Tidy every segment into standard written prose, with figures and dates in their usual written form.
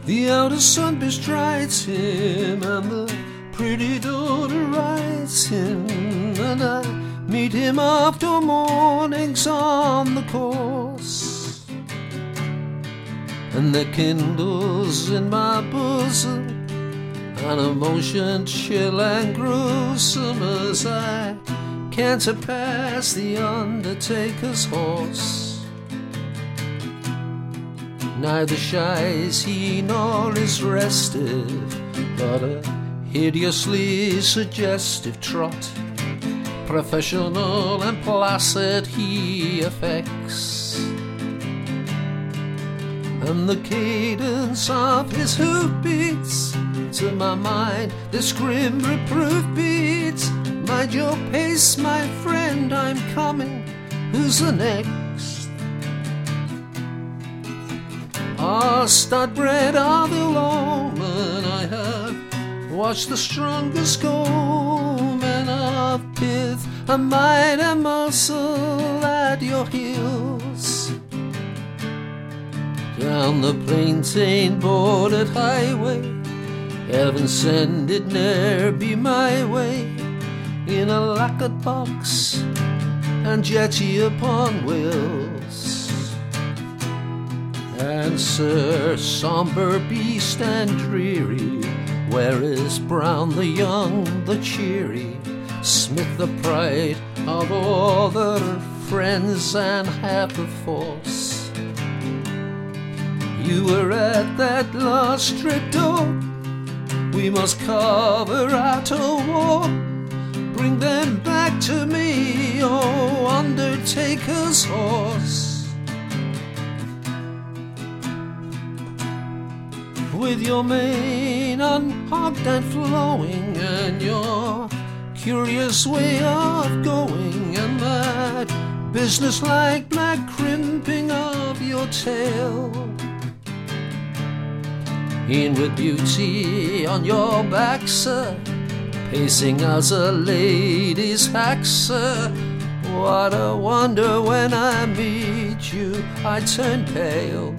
The outer sun bestrides him, and the pretty daughter rides him, and I meet him after mornings on the course, and there kindles in my bosom an emotion chill and gruesome as I canter past the undertaker's horse. Neither shies he nor is restive, but a hideously suggestive trot, professional and placid he affects, and the cadence of his hoofbeats to my mind this grim reproof beats. Mind your pace, my friend, I'm coming. Who's the next? Stud-bred are the lowmen. I have watched the strongest go, men of pith, a might and muscle at your heels. Down the plain-stained bordered highway, heaven send it ne'er be my way, in a lacquered box and jetty upon wheels. And Sir, sombre beast and dreary, where is Brown the young, the cheery, Smith the pride of all their friends and half the force? You were at that last strip door, we must cover out a war. Bring them back to me, oh undertaker's horse. With your mane unhogged and flowing, and your curious way of going, and that business-like black crimping of your tail, in with beauty on your back, sir, pacing as a lady's hack, sir. What a wonder when I meet you, I turn pale.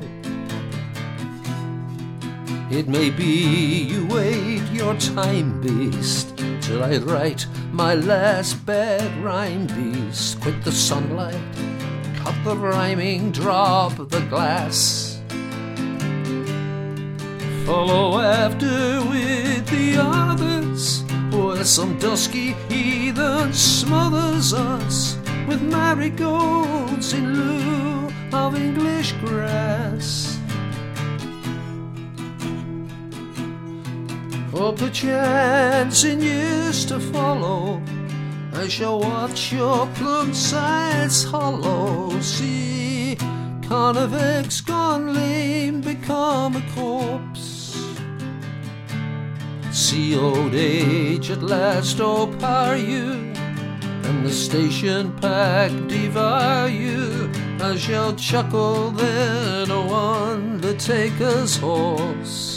It may be you wait your time, beast, till I write my last bad rhyme, beast. Quit the sunlight, cut the rhyming, drop the glass. Follow after with the others, where some dusky heathen smothers us with marigolds in lieu of English grass. For perchance in years to follow, I shall watch your plump sides hollow, see Carnifex gone lame become a corpse, see old age at last overpower you, and the station pack devour you. I shall chuckle then, O undertaker's horse.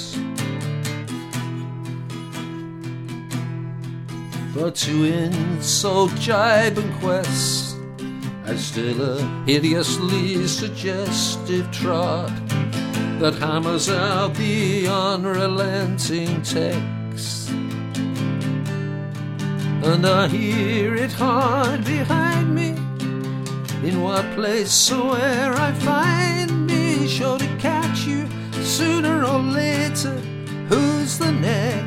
But to insult, jibe and quest, I've still a hideously suggestive trot that hammers out the unrelenting text, and I hear it hard behind me, in what place soe'er I find me, sure to catch you sooner or later. Who's the next?